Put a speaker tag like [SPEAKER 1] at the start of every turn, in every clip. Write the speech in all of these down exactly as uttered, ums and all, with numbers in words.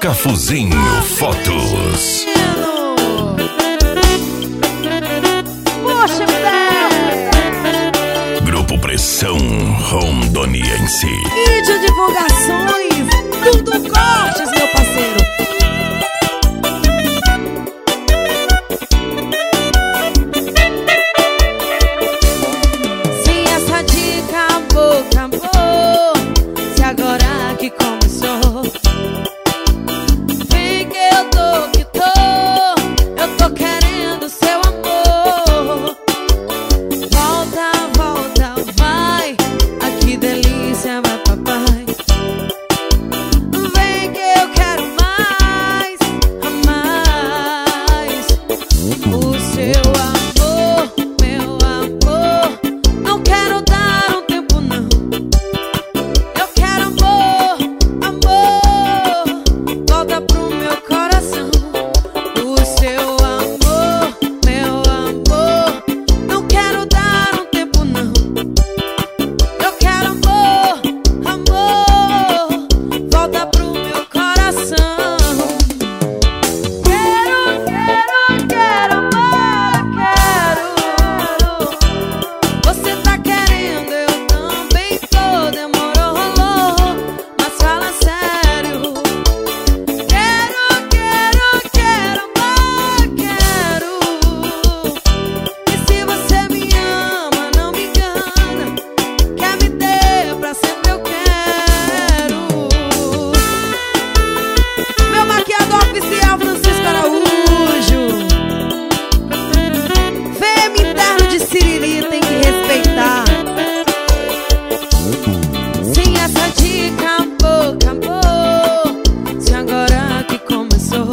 [SPEAKER 1] Cafuzinho Fotos.
[SPEAKER 2] Poxa,
[SPEAKER 1] Grupo Pressão Rondoniense.
[SPEAKER 2] Vídeo divulgações, tudo cortes, meu parceiro. Se essa dica acabou, acabou. Se agora que começou, vem que eu tô, que tô. Eu tô querendo seu amor. Volta, volta, vai. Ai, que delícia, vai, papai. Vem que eu quero mais, mais. O seu amor, meu amor. Não quero dar um tempo, não. Eu quero amor, amor. Volta pro meu coração. O seu amor, meu amor. Não quero dar um tempo, não. Eu quero amor, amor. Volta pro meu coração. Quero, quero, quero amor, quero. Você tá querendo, eu também tô. Demorou, rolou, mas fala sério. Quero, quero, quero amor, quero. E se você me ama, não me engana. Quer me ter pra sempre, eu quero. Meu maquiador oficial, Francisco Araújo. Fêmea interno de Siriri, tem que respeitar. Sim, essa dica acabou, acabou. Se agora que começou,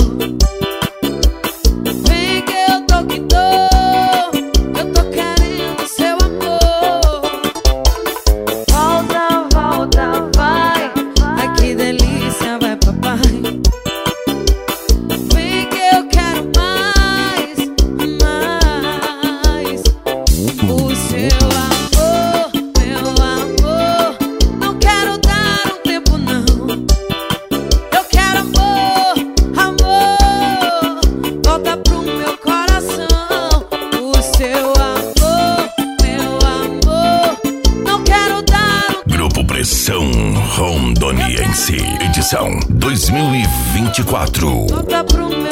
[SPEAKER 2] vem que eu tô, que tô. Eu tô querendo seu amor. Volta, volta, vai. Ai, que delícia, vai, papai. Vem que eu quero mais, mais. O seu amor, meu amor. Não quero dar um tempo, não. Eu quero amor, amor. Volta pro meu coração. O seu amor, meu amor. Não quero dar um
[SPEAKER 1] Grupo Pressão Rondoniense. Edição dois mil e vinte e quatro.
[SPEAKER 2] Volta pro meu